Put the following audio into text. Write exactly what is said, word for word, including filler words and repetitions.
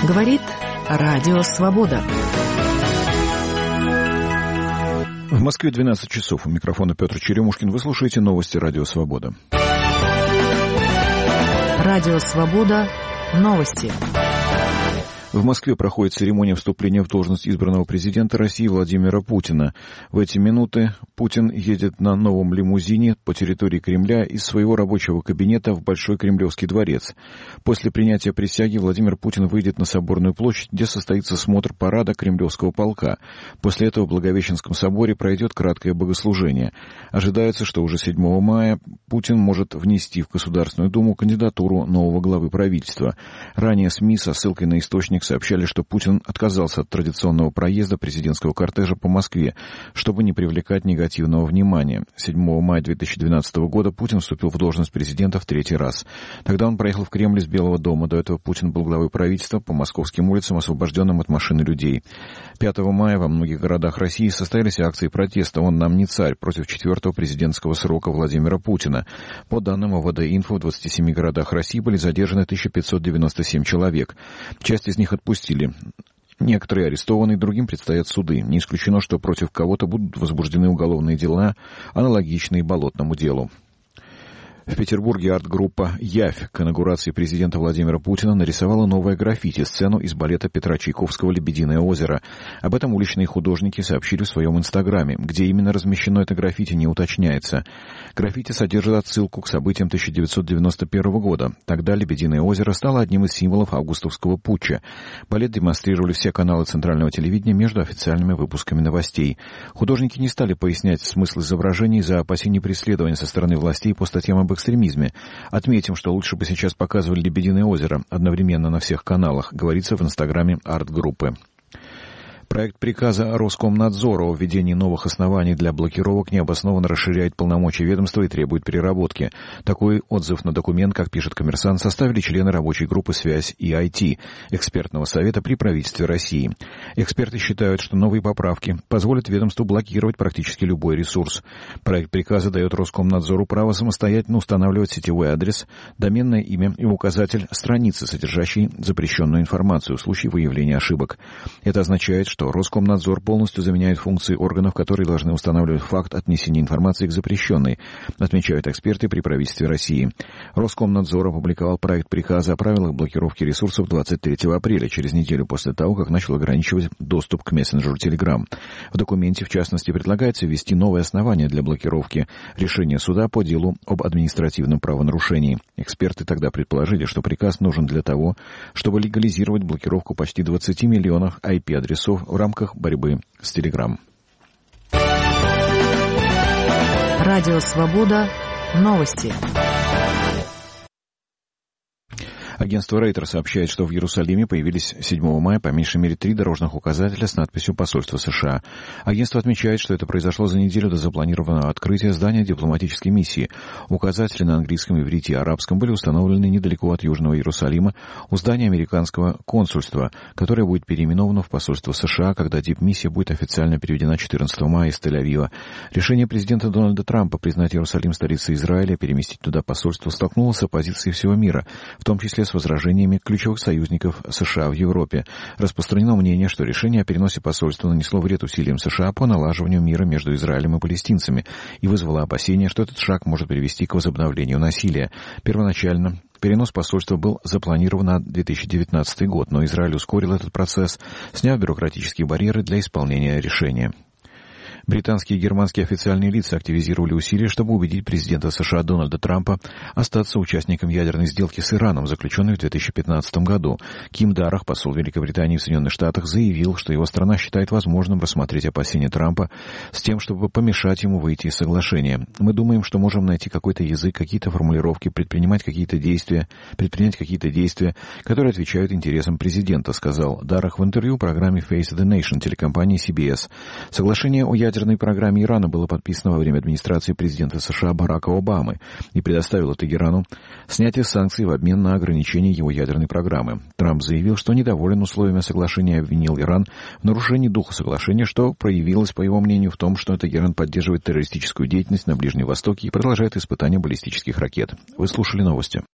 Говорит Радио Свобода. В Москве двенадцать часов. У микрофона Петр Черемушкин. Вы слушаете новости Радио Свобода. Радио Свобода. Новости. В Москве проходит церемония вступления в должность избранного президента России Владимира Путина. В эти минуты Путин едет на новом лимузине по территории Кремля из своего рабочего кабинета в Большой Кремлевский дворец. После принятия присяги Владимир Путин выйдет на Соборную площадь, где состоится смотр парада Кремлевского полка. После этого в Благовещенском соборе пройдет краткое богослужение. Ожидается, что уже седьмого мая Путин может внести в Государственную Думу кандидатуру нового главы правительства. Ранее СМИ со ссылкой на источник сообщали, что Путин отказался от традиционного проезда президентского кортежа по Москве, чтобы не привлекать негативного внимания. седьмого мая две тысячи двенадцатого года Путин вступил в должность президента в третий раз. Тогда он проехал в Кремль из Белого дома. До этого Путин был главой правительства по московским улицам, освобожденным от машин и людей. пятого мая во многих городах России состоялись акции протеста «Он нам не царь» против четвертого президентского срока Владимира Путина. По данным ОВД-Инфо, в двадцати семи городах России были задержаны тысяча пятьсот девяносто семь человек. Часть из них отпустили. Некоторые арестованы, другим предстоят суды. Не исключено, что против кого-то будут возбуждены уголовные дела, аналогичные Болотному делу. В Петербурге арт-группа «Явь» к инаугурации президента Владимира Путина нарисовала новое граффити, сцену из балета Петра Чайковского «Лебединое озеро». Об этом уличные художники сообщили в своем инстаграме. Где именно размещено это граффити, не уточняется. Граффити содержит отсылку к событиям тысяча девятьсот девяносто первого года. Тогда «Лебединое озеро» стало одним из символов августовского путча. Балет демонстрировали все каналы центрального телевидения между официальными выпусками новостей. Художники не стали пояснять смысл изображений из-за опасений преследования со стороны властей по статьям об экстремизме. Отметим, что лучше бы сейчас показывали «Лебединое озеро» одновременно на всех каналах, говорится в инстаграме арт-группы. Проект приказа Роскомнадзора о введении новых оснований для блокировок необоснованно расширяет полномочия ведомства и требует переработки. Такой отзыв на документ, как пишет «Коммерсант», составили члены рабочей группы «Связь и ай ти» экспертного совета при правительстве России. Эксперты считают, что новые поправки позволят ведомству блокировать практически любой ресурс. Проект приказа дает Роскомнадзору право самостоятельно устанавливать сетевой адрес, доменное имя и указатель страницы, содержащей запрещенную информацию в случае выявления ошибок. Это означает, что Роскомнадзор полностью заменяет функции органов, которые должны устанавливать факт отнесения информации к запрещенной, отмечают эксперты при правительстве России. Роскомнадзор опубликовал проект приказа о правилах блокировки ресурсов двадцать третьего апреля, через неделю после того, как начал ограничивать доступ к мессенджеру Telegram. В документе, в частности, предлагается ввести новые основания для блокировки решения суда по делу об административном правонарушении. Эксперты тогда предположили, что приказ нужен для того, чтобы легализировать блокировку почти двадцати миллионов ай пи-адресов в рамках борьбы с Telegram. Радио Свобода. Новости. Агентство Рейтер сообщает, что в Иерусалиме появились седьмого мая по меньшей мере три дорожных указателя с надписью «Посольство США». Агентство отмечает, что это произошло за неделю до запланированного открытия здания дипломатической миссии. Указатели на английском, иврите и арабском были установлены недалеко от Южного Иерусалима у здания американского консульства, которое будет переименовано в посольство США, когда дипмиссия будет официально переведена четырнадцатого мая из Тель-Авива. Решение президента Дональда Трампа признать Иерусалим столицей Израиля и переместить туда посольство столкнулось с оппозицией всего мира, в том числе с возражениями ключевых союзников США в Европе. Распространено мнение, что решение о переносе посольства нанесло вред усилиям США по налаживанию мира между Израилем и палестинцами и вызвало опасения, что этот шаг может привести к возобновлению насилия. Первоначально перенос посольства был запланирован на две тысячи девятнадцатый год, но Израиль ускорил этот процесс, сняв бюрократические барьеры для исполнения решения. Британские и германские официальные лица активизировали усилия, чтобы убедить президента США Дональда Трампа остаться участником ядерной сделки с Ираном, заключенной в две тысячи пятнадцатом году. Ким Дарах, посол Великобритании в Соединенных Штатах, заявил, что его страна считает возможным рассмотреть опасения Трампа с тем, чтобы помешать ему выйти из соглашения. «Мы думаем, что можем найти какой-то язык, какие-то формулировки, предпринимать какие-то действия, предпринять какие-то действия, которые отвечают интересам президента», сказал Дарах в интервью программе Face the Nation телекомпании си би эс. Соглашение о ядерной ядерной программе Ирана было подписано во время администрации президента США Барака Обамы и предоставило Тегерану снятие санкций в обмен на ограничение его ядерной программы. Трамп заявил, что недоволен условиями соглашения и обвинил Иран в нарушении духа соглашения, что проявилось, по его мнению, в том, что Тегеран поддерживает террористическую деятельность на Ближнем Востоке и продолжает испытания баллистических ракет. Вы слушали новости.